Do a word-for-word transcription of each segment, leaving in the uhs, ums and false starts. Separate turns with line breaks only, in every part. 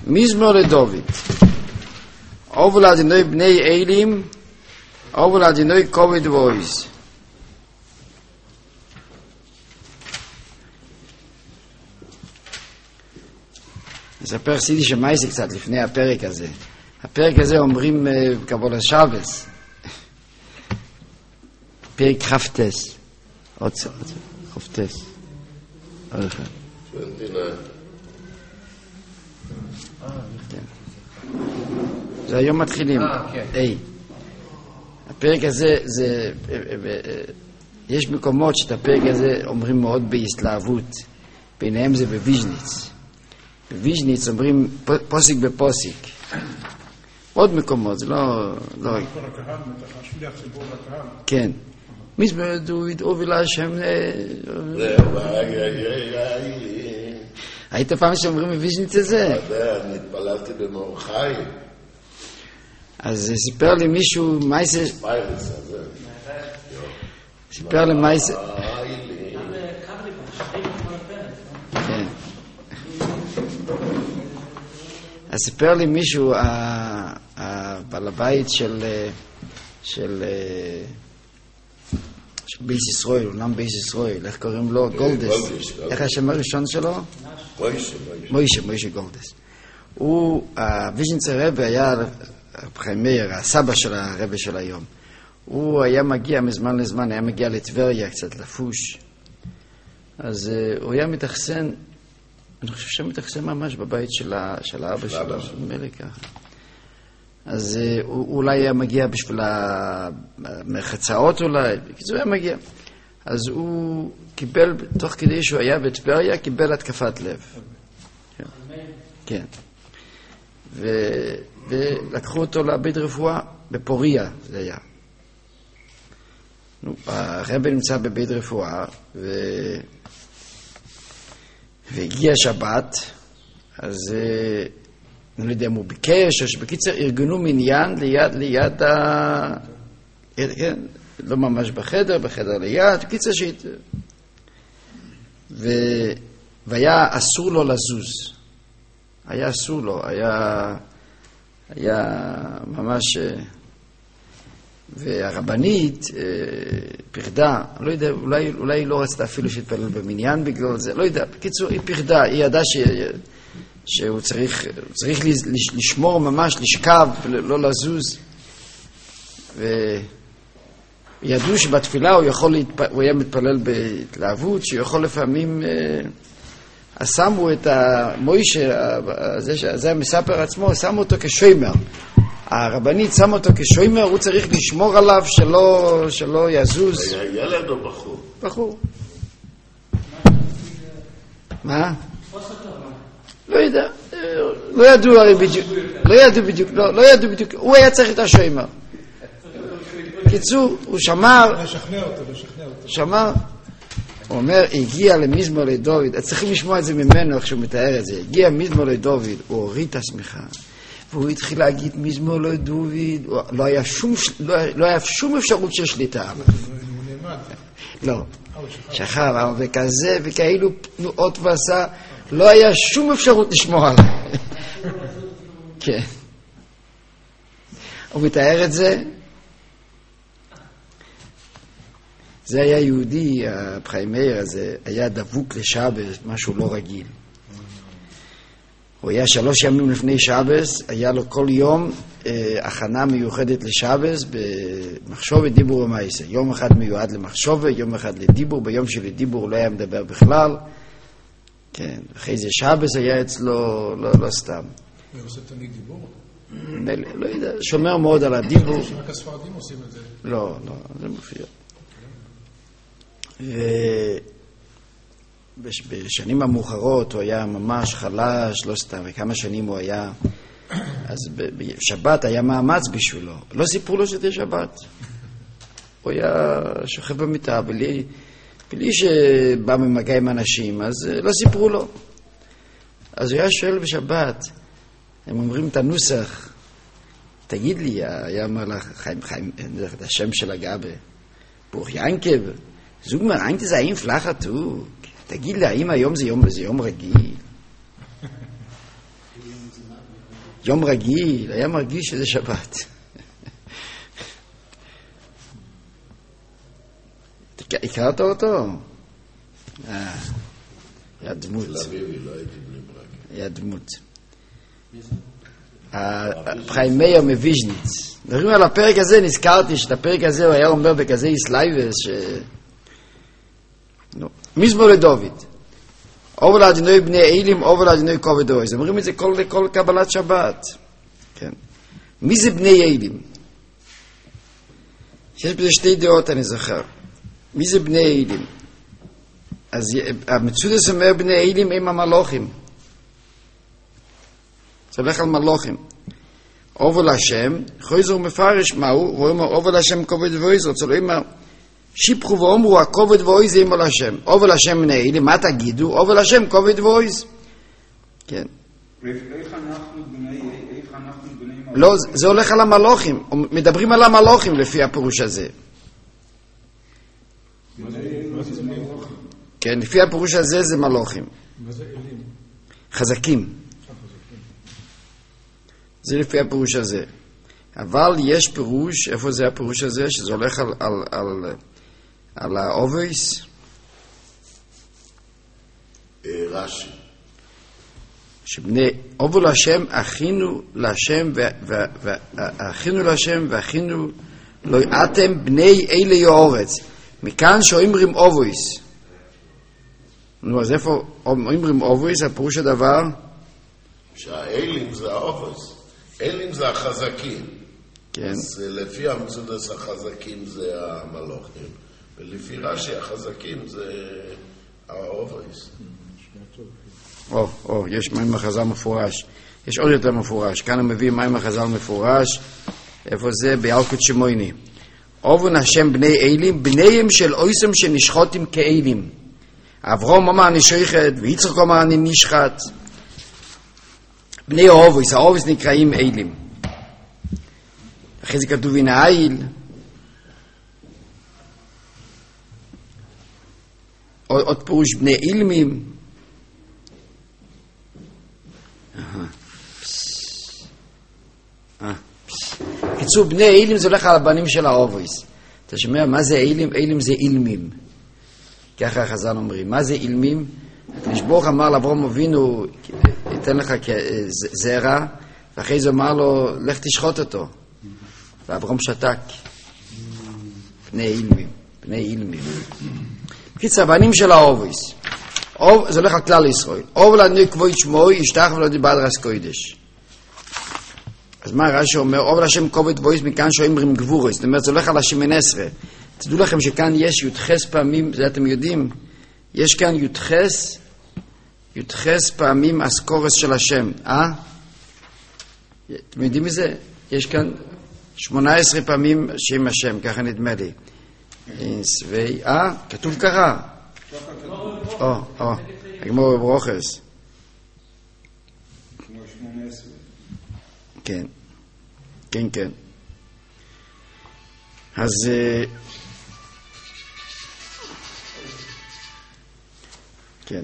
מזמור לדוד. אובו לאדינוי בני אלים, אובו לאדינוי כובד ועוז. נספר סידי שמייסי קצת לפני הפרק הזה. הפרק הזה אומרים קבול השבס. פרק חפטס. עוד חפטס. עוד אחד. זה היום מתחילים. היי. הפרק הזה, זה, יש מקומות שאת הפרק הזה אומרים מאוד בהסתלהבות. ביניהם זה בוויז'ניץ. בוויז'ניץ אומרים פוסיק בפוסיק. עוד מקומות, זה לא... כן. מזמור דוד אובי להשם... היית פעם שאומרים בוויז'ניץ הזה?
אני התפללתי במאור חיים.
אז סיפר לי מישהו מייסה... סיפר לי מייסה... כן. אז סיפר לי מישהו, בעל הבית של של של בייס ישראל, אומנם בייס ישראל, איך קוראים לו? גולדס. איך השם הראשון שלו?
מוישה.
מוישה, מוישה גולדס. הוא, הוויז'ניצר רבי היה, חיים מאיר, הסבא של הרבי של היום. הוא היה מגיע מזמן לזמן, היה מגיע לטבריה קצת לפוש. אז הוא היה מתאכסן, אני חושב שהוא מתאכסן ממש בבית של האבא שלו, נדמה ככה. אז הוא אולי היה מגיע בשביל המרחצאות אולי, בקיצור היה מגיע. אז הוא קיבל, תוך כדי שהוא היה בטבריה, קיבל התקפת לב. כן. ולקחו אותו לבית רפואה בפוריה, זה היה. הרבי נמצא בבית רפואה, והגיע שבת, אז אני לא יודע אם הוא ביקש, או שבקיצר ארגנו מניין ליד, ליד ה... כן, לא ממש בחדר, בחדר ליד, בקיצר שהת... ו... והיה אסור לו לזוז. היה אסור לו, היה... היה ממש... והרבנית פרדה, לא יודע, אולי, אולי היא לא רצתה אפילו שהתפלל במניין בגלל זה, לא יודע, בקיצור, היא פרדה, היא ידעה ש... שהוא צריך, צריך לשמור ממש, לשכב, לא לזוז. וידעו שבתפילה הוא יכול להתפ... הוא היה מתפלל בהתלהבות, שהוא יכול לפעמים, אז שמו את המוישה, זה, זה המספר עצמו, שמו אותו כשוימר. הרבנית שם אותו כשוימר, הוא צריך לשמור עליו שלא, שלא יזוז.
היה ילד או בחור?
בחור. מה? לא יודע, לא ידעו הרי בדיוק, לא ידעו בדיוק, לא, לא ידעו בדיוק, הוא היה צריך את השוימר. קיצור, הוא שמר,
לשכנע אותו, לשכנע אותו.
שמר, הוא אומר, הגיע למזמור לדוד, צריכים לשמוע את זה ממנו איך שהוא מתאר את זה, הגיע מזמור לדוד, הוא הוריד את השמיכה, והוא התחיל להגיד מזמור לדוד, לא היה שום, לא, לא היה שום אפשרות של שליטה. לא, שכב, וכזה, וכאילו תנועות ועשה, לא היה שום אפשרות לשמור עליו. כן. הוא מתאר את זה. זה היה יהודי, חיים מאיר הזה, היה דבוק לשבס, משהו לא רגיל. הוא היה שלוש ימים לפני שבס, היה לו כל יום אה, הכנה מיוחדת לשבס במחשוב ודיבור ומעשה. יום אחד מיועד למחשוב, יום אחד לדיבור, ביום של דיבור לא היה מדבר בכלל. כן, אחרי זה שבס היה אצלו, לא, לא סתם.
הוא עושה תמיד דיבור?
לא יודע, שומר מאוד על הדיבור.
רק הספרדים עושים את זה?
לא, לא, זה מופיע. ובשנים המאוחרות הוא היה ממש חלש, לא סתם, וכמה שנים הוא היה, אז בשבת היה מאמץ בשבילו. לא סיפרו לו שזה שבת. הוא היה שוכב במיטה, בלי... בלי שבא ממגע עם אנשים, אז לא סיפרו לו. אז הוא היה שואל בשבת, הם אומרים את הנוסח, תגיד לי, היה אומר לך, חיים, חיים, את השם של הגאבה, ברוך ינקב, זוג מר, איינתי זה האם פלח עתוק, תגיד לי, האם היום זה יום, זה יום רגיל? יום רגיל, היה מרגיש שזה שבת. הכרת אותו? אה, היה דמות.
תל אביבי, לא הייתי בלי ברק.
היה דמות. חיים מאיר מוויז'ניץ. מדברים על הפרק הזה, נזכרתי שאת הפרק הזה הוא היה אומר בכזה איסלייבס ש... מזמור לדוד. אובר לאדינוי בני אילים, אובר לאדינוי כובד אויז. אומרים את זה כל, כל קבלת שבת. כן. מי זה בני אילים? יש בזה שתי דעות, אני זוכר. מי זה בני אילים? אז המצודס אומר בני אילים הם המלוכים. זה הולך על מלוכים. אובר להשם, חויזר מפרש מהו, הוא אומר אובר להשם כובד ואויז, רוצה לא אומר, שיפחו ואומרו, הכובד ואויז ימו להשם. אובר להשם בני אילים, מה תגידו? אובר להשם כובד ואויז. כן.
איך אנחנו בני, איך אנחנו בני מלוכים?
לא, זה הולך על המלוכים. מדברים על המלוכים לפי הפירוש הזה. כן, לפי הפירוש הזה זה מלוכים.
מה זה אלים?
חזקים. זה לפי הפירוש הזה. אבל יש פירוש, איפה זה הפירוש הזה? שזה הולך על, על, על, על האובויס.
רש"י.
שבני, אובו להשם, אחינו להשם, ואחינו להשם, ואחינו לא אתם בני אלי יאורץ. מכאן שאומרים אובויס. נו, אז איפה אומרים אובויס? הפירוש הדבר?
שהאלים זה האובויס. אלים זה החזקים.
כן.
אז לפי המצודס החזקים זה המלוכים, ולפי רש"י החזקים זה האובויס.
או, או, יש מים החז"ל מפורש. יש עוד יותר מפורש. כאן הוא מביא מים החז"ל מפורש. איפה זה? בילקוט שמויני. אובון השם בני אלים, בניהם של אויסם שנשחוטים כאלים. אברהם אמר אני שייכת, ויצחק אמר אני נשחט. בני האובויס, האובויס נקראים אלים. אחרי זה כתוב הנה האיל. עוד, עוד פירוש בני אילמים. קיצור, בני אילים זה הולך על הבנים של האובויס. אתה שומע, מה זה אילים? אילים זה אילמים. ככה החז"ל אומרים. מה זה אילמים? הקדוש ברוך אמר לאברהם אבינו, ייתן לך זרע, ואחרי זה אמר לו, לך תשחוט אותו. ואברהם שתק. בני אילמים. בני אילמים. קיצור, הבנים של האובויס. זה הולך על כלל ישראל. אוב לאדוני כבוד שמו, ישתח ולא דיבר רס קודש. אז מה רש"י אומר? אוב להשם כובד ואויז מכאן שאומרים גבורס. זאת אומרת, זה הולך על השמן עשרה. תדעו לכם שכאן יש י"ח פעמים, זה אתם יודעים, יש כאן י"ח, י"ח פעמים אסקורס של השם. אה? אתם יודעים מזה? יש כאן שמונה עשרה פעמים שם השם, ככה נדמה לי. סווי, אה? כתוב ככה. או, או, הגמור ברוכס. כן, כן, כן. אז כן.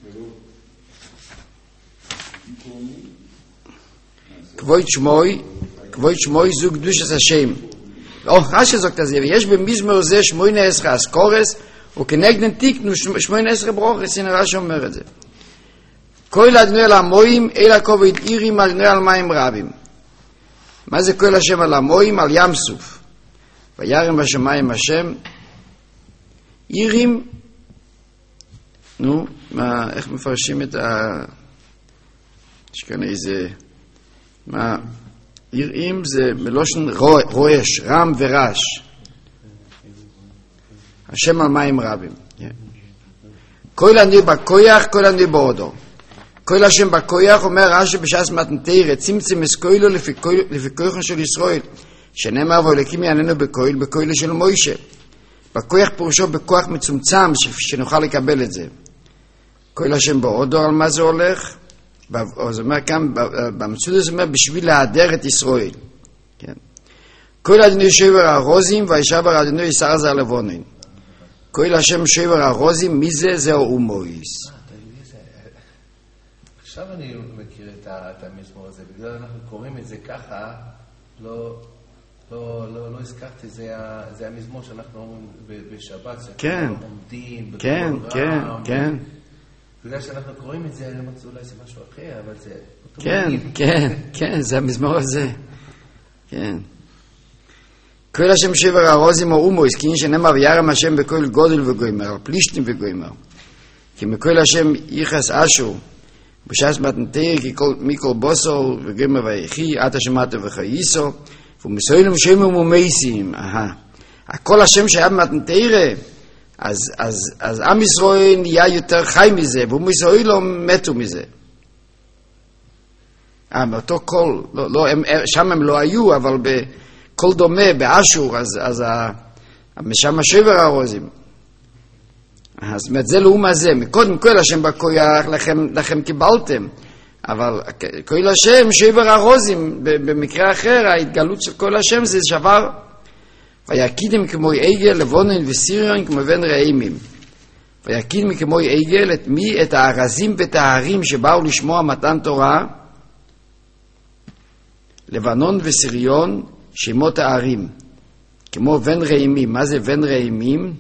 כבוד שמוי, כבוד שמוי זו קדושת השם. או, רש"י זאת כזה, ויש במזמור זה שמונה עשרה אסקורס, וכנגדן תיקנו שמונה עשרה ברוכס, הנה רש"י אומר את זה. כל אדוני על המוים, אל הכובד עירים, אדוני על מים רבים. מה זה כל השם על המוים? על ים סוף. וירם בשמיים השם, עירים, נו, מה, איך מפרשים את ה... יש כאן איזה... מה, עירים זה מלושן רועש, רם ורש. השם על מים רבים. כל אני בכויח, כל אני בעודו. כל השם בכויח אומר רש"י בש"ס מתנתרא, צמצם אסקוילו לפי כויחו של ישראל, שנאמר ואלוקים יעננו בכויל, בכויל של מוישה. בכויח פירושו בכוח מצומצם, שנוכל לקבל את זה. כל השם בעודו, על מה זה הולך? זה אומר כאן, במצוד זה אומר בשביל להדר את ישראל. כן. כל אדוני שבר הרוזים, וישבר אדוני ישר זה הלבונין. כל השם שבר הרוזים, מי זה? זהו אומויס.
עכשיו אני מכיר את המזמור הזה, בגלל אנחנו קוראים את זה ככה, לא, לא, לא, לא הזכרתי, זה, זה המזמור שאנחנו אומרים בשבת,
כן,
עומדים,
כן, כן, כן.
בגלל שאנחנו קוראים את זה, אני מצאו אולי זה משהו אחר, אבל זה...
כן, כן, כן, זה המזמור הזה. כן. כל השם שבר הרוזים או אומויס, כי אין שנאמר וירם השם בכל גודל וגוימר, על פלישתים וגוימר. כי מכל השם ייחס אשו, בשעס מתנתר, כי מכל בוסו וגוימר ויחי, עתה שמעת וחייסו, ומסוילם שם ומומייסים. הכל השם שהיה במתנתר, אז, אז, אז עם ישראל נהיה יותר חי מזה, ומסוילם מתו מזה. אה, באותו קול, לא, לא, הם, שם הם לא היו, אבל בקול דומה, באשור, אז, אז שם שבר הרוזים. אז זאת זה לאום הזה, מקודם כל השם בכויח, לכם, לכם קיבלתם, אבל כל השם שבר הרוזים, במקרה אחר, ההתגלות של כל השם זה שבר, ויקידם כמו עגל, לבונן וסיריון כמו בן רעימים. ויקידם כמו עגל, את מי? את הארזים ואת ההרים שבאו לשמוע מתן תורה, לבנון וסיריון, שמות הערים, כמו בן רעימים. מה זה בן רעימים?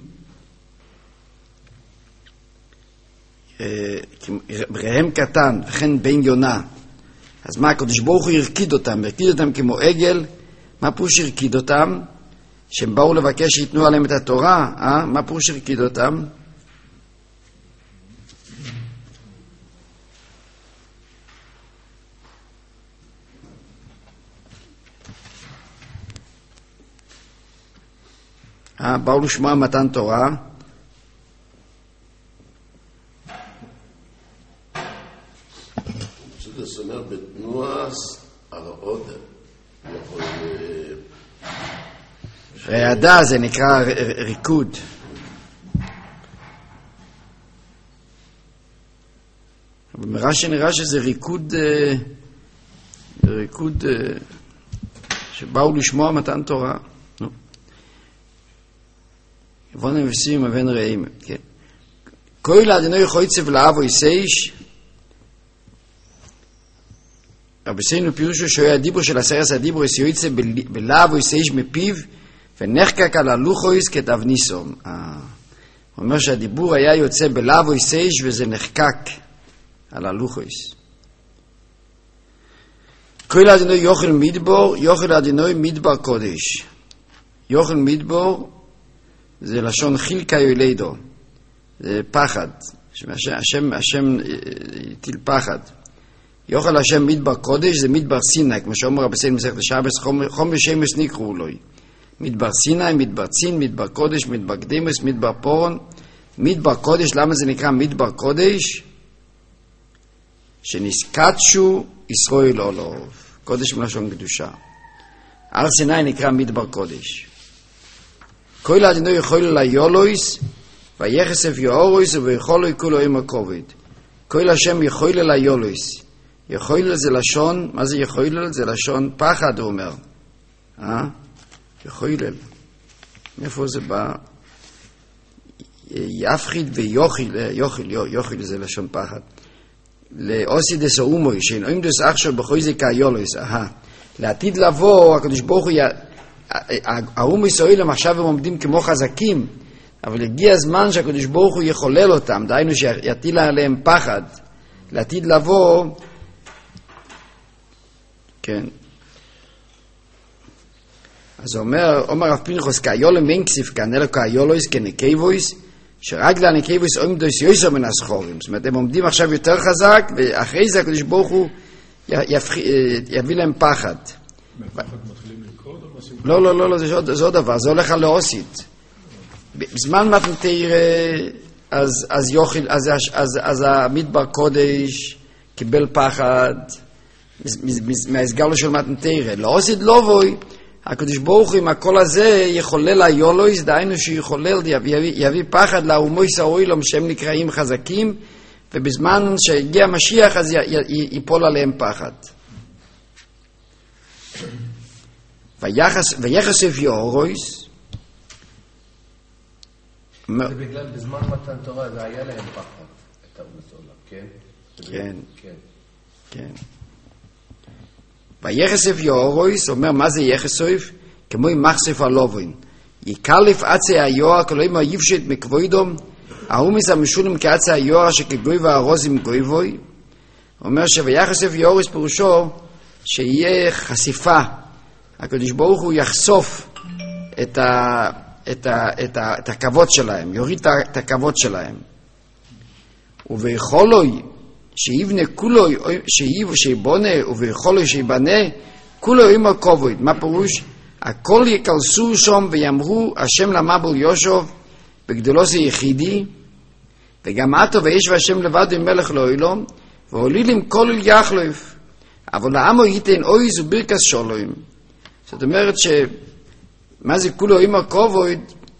רעם קטן, וכן בן יונה. אז מה, הקדוש ברוך הוא הרקיד אותם, הרקיד אותם כמו עגל. מה פירוש הרקיד אותם? שהם באו לבקש שיתנו עליהם את התורה, אה? מה פירוש הרקיד אותם? אה, באו לשמוע מתן תורה.
זה אומר בתנועס הרעודה. יכול...
רעדה זה נקרא ריקוד. אבל מרש"י נראה שזה ריקוד, ריקוד שבאו לשמוע מתן תורה. יבונם וסירים אבן רעים. כל אדוני חויצב לאבו יסייש. רבי סיינו פירושו שהיה הדיבור של הסרס הדיבור יסייצב בלאבו יסייש מפיו ונחקק על הלוחויס כתבניסום. הוא אומר שהדיבור היה יוצא בלאבו יסייש וזה נחקק על הלוחויס. כל אדוני יוכל מדבור, יוכל אדוני מדבר קודש. יוכל מדבור זה לשון חילקה יולידו, זה פחד, השם, השם יטיל פחד. יוכל השם מדבר קודש זה מדבר סיני, כמו שאומר רבי סיינו מסכת שבס, חומר שמש נקראו לו. מדבר סיני, מדבר צין, מדבר קודש, מדבר קדימוס, מדבר פורון. מדבר קודש, למה זה נקרא מדבר קודש? שנסקדשו ישראל עולוב. קודש מלשון קדושה. הר סיני נקרא מדבר קודש. כל אדוני יכול ליולויס, ויחסף יאורויס, ויכולוי כולו עם הכובד. כל השם יכול ליולויס. יכול זה לשון, מה זה יכול? זה לשון פחד, הוא אומר. אה? יכול. מאיפה זה בא? יפחיד ויוחיל, יוחיל, יוחיל זה לשון פחד. לאוסי דסאומוי, שאין עומדוס עכשיו בחויזק היולויס, אהה. לעתיד לבוא, הקדוש ברוך הוא, האום ישראל עכשיו הם עומדים כמו חזקים, אבל הגיע הזמן שהקדוש ברוך הוא יחולל אותם, דהיינו שיטיל עליהם פחד. לעתיד לבוא, כן. אז אומר, אומר רב פנחס, כאיולם אין כסיף כאן, אלא כאיולויס כנקייבויס, שרגלה הנקייבויס עומדוס יויסו מן הסחורים. זאת אומרת, הם עומדים עכשיו יותר חזק, ואחרי זה הקדוש ברוך הוא יביא להם פחד. לא, לא, לא, לא, זה עוד, זה עוד דבר, זה הולך על לאוסית. בזמן מתנתר, אז, אז יוחיל, אז, אז, אז המדבר קודש קיבל פחד מהסגלו של מתנתר. לאוסית לא בוי, הקדוש ברוך הוא עם הכל הזה יחולל היולויס, דהיינו שיחולל, יביא, יביא פחד לאומוי סאוילום שהם נקראים חזקים, ובזמן שהגיע משיח אז י, י, ייפול עליהם פחד. ויחס, ויחסף יאורויס,
זה בגלל בזמן מתן תורה זה היה להם פחד את האומץ עולם, כן?
כן.
כן.
כן. ויחסף יאורויס, אומר מה זה יחסף? כמו עם מחשף הלובוין. יקלף עצי היואר, כלומר יפשט מקבוידום, האומס המשולם כעצי היואר שכגוי והרוז עם גויבוי. אומר שויחסף יאורויס פירושו שיהיה חשיפה. הקדוש ברוך הוא יחשוף את, ה, את, ה, את, ה, את הכבוד שלהם, יוריד את הכבוד שלהם. וביכולוי שיבנה כולוי, שיבונה וביכולוי שיבנה כולוי עם הכבוד. מה פירוש? הכל יקלסו שם ויאמרו השם למבול יושב בגדולו זה יחידי וגם עתו ויש והשם לבד עם מלך לעולם והולילים כל יחלף אבל לעמו ייתן אויז וברכס שולוים. זאת אומרת שמה זה כולו עם הכבוד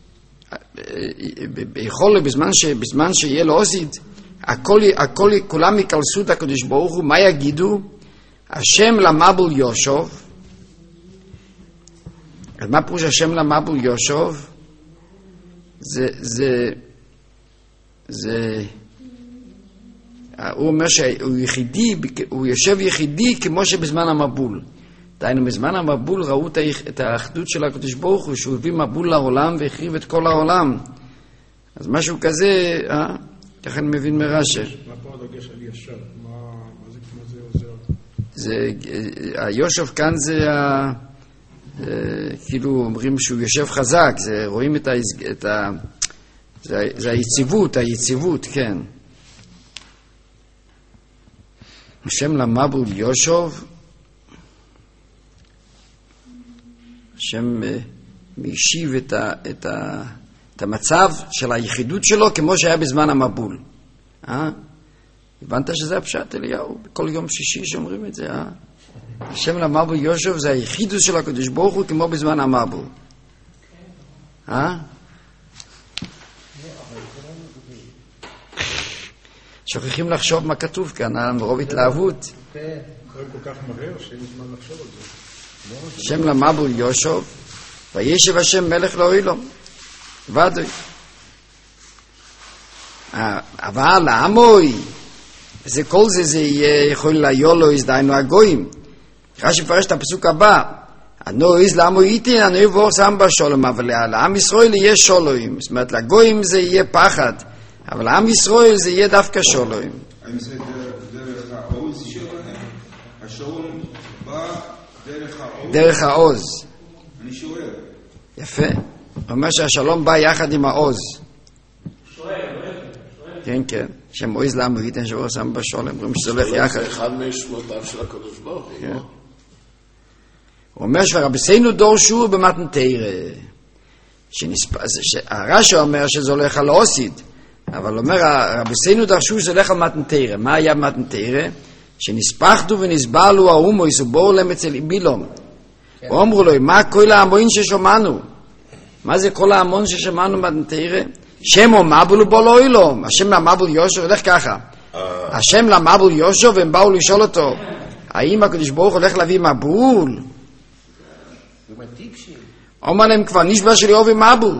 יכול בזמן, ש, בזמן שיהיה לו עושית הכל, הכל, כולם יקלסו את הקדוש ברוך הוא. מה יגידו? השם למבול יושב. אז מה פירוש השם למבול יושב? זה, זה, זה, הוא אומר שהוא יחידי, הוא יושב יחידי כמו שבזמן המבול. דהיינו, בזמן המבול ראו את האחדות של הקדוש ברוך הוא, שהוא הביא מבול לעולם והחריב את כל העולם. אז משהו כזה, אה? ככה אני מבין מרש"י.
מה פה הדגש על ישר? מה, מה זה, מה זה עוזר?
זה, היושב כאן זה, ה, כאילו אומרים שהוא יושב חזק, זה, רואים את ה, את ה, זה, זה היציבות, היציבות, כן. השם למבול יושב, השם מיישיב את ה, את ה, את המצב של היחידות שלו כמו שהיה בזמן המבול. אה? הבנת שזה הפשט אליהו? כל יום שישי שאומרים את זה, אה? השם למבול יושב זה היחידות של הקדוש ברוך הוא כמו בזמן המבול. אה? שוכחים לחשוב מה כתוב כאן, אה? מרוב התלהבות.
קוראים כל כך מהר שאין זמן לחשוב על זה.
השם למבול יושב וישב השם מלך לעולם. ודאי. אבל העמוי, זה כל זה, זה יכול להיות לו הזדיינו הגויים. רש"י מפרש את הפסוק הבא, אנו איז לעמו איתין, אנו יבוא שם בשולם, אבל לעם ישראל יהיה שולוים. זאת אומרת, לגויים זה יהיה פחד, אבל לעם ישראל זה יהיה דווקא שולוים.
האם זה דרך העוז שלהם? השלום בא דרך העוז?
דרך העוז.
אני שואל.
יפה. אומר שהשלום בא יחד עם העוז. כן, כן. שם עוז לעם ואיתן שבו שם בשולם, אומרים שזה הולך יחד.
זה אחד משמותיו של הקדוש ברוך הוא.
הוא אומר שרבסינו דורשו במתן תורה. הרש"י אומר שזה הולך על האוסית, אבל אומר רבסינו דרשו שזה הולך על מתן תורה. מה היה במתן תורה? שנספחתו ונסבלו האומו יסובורו להם אצל בילום. ואומרו לו, מה כל ההמון ששומענו? מה זה כל ההמון ששמענו במתן תורה? שם או מבול בו לא אילום. השם למבול יושב, הולך ככה. השם למבול יושב, והם באו לשאול אותו, האם הקדוש ברוך הולך להביא מבול? אומר להם כבר, נשבע שלי אובי מבול.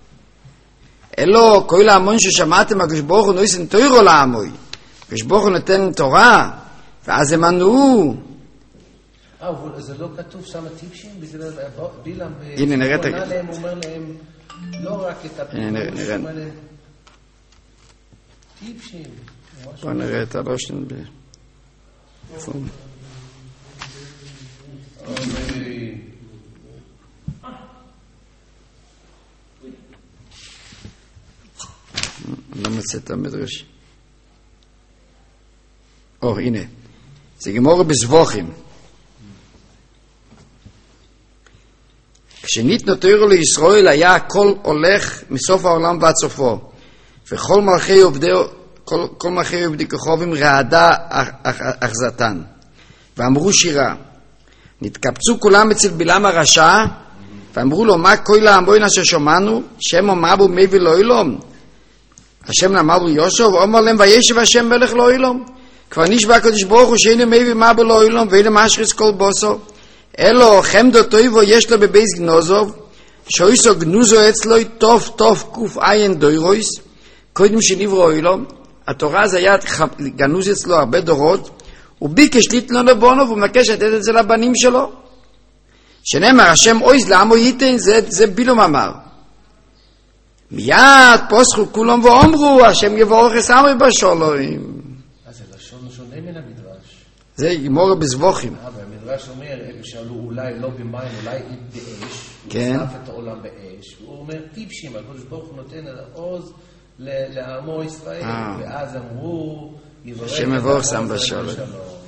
אלו, כל ההמון ששמעתם, הקדוש ברוך הוא נויסן תוירו לעמוי. הקדוש ברוך הוא נותן תורה, ואז הם ענו.
אה, זה לא כתוב שם טיפשים? בילם,
הנה, נראה את
הוא אומר להם, לא רק את הפירוש, הוא אומר להם, טיפשים.
בוא נראה את הלושן ב... איפה הוא? לא מצא את המדרש. או, הנה. זה גמור בזבוכים. כשניתנו תורה לישראל היה הכל הולך מסוף העולם ועד סופו. וכל מלכי עובדי, כל, כל מלכי עובדי כוכבים רעדה אחזתן. ואמרו שירה. נתקבצו כולם אצל בלעם הרשע, ואמרו לו, מה כל העמון אשר שומענו? שם אמרו מביא לא אילום. השם אמרו יושב, ואומר להם, וישב השם מלך לא אילום. כבר נשבע הקדוש ברוך הוא שאינו מביא מביא לא אילום, ואינו משריס כל בוסו. אלו חמדו טויבו יש לו בבייס גנוזוב, שאויסו גנוזו אצלו טוב טוב קוף עין דוירויס, קודם שנברו אילום. התורה זה היה גנוז אצלו הרבה דורות, הוא ביקש לתנו לבונו, והוא מבקש לתת את זה לבנים שלו. שנאמר, השם אויז לעמו ייתן, זה, זה בילום אמר. מיד פוסחו כולם ואומרו, השם יבורך את עמי בשלום.
אז זה לשון שונה מן המדרש.
זה גמור בזבוכים.
אה, והמדרש אומר, הם שאלו אולי לא במים, אולי באש.
כן.
הוא שרף את העולם באש. הוא אומר, טיפשים, הקדוש ברוך הוא נותן את העוז לעמו ישראל. ואז אמרו,
השם יבורך את עמי בשלום.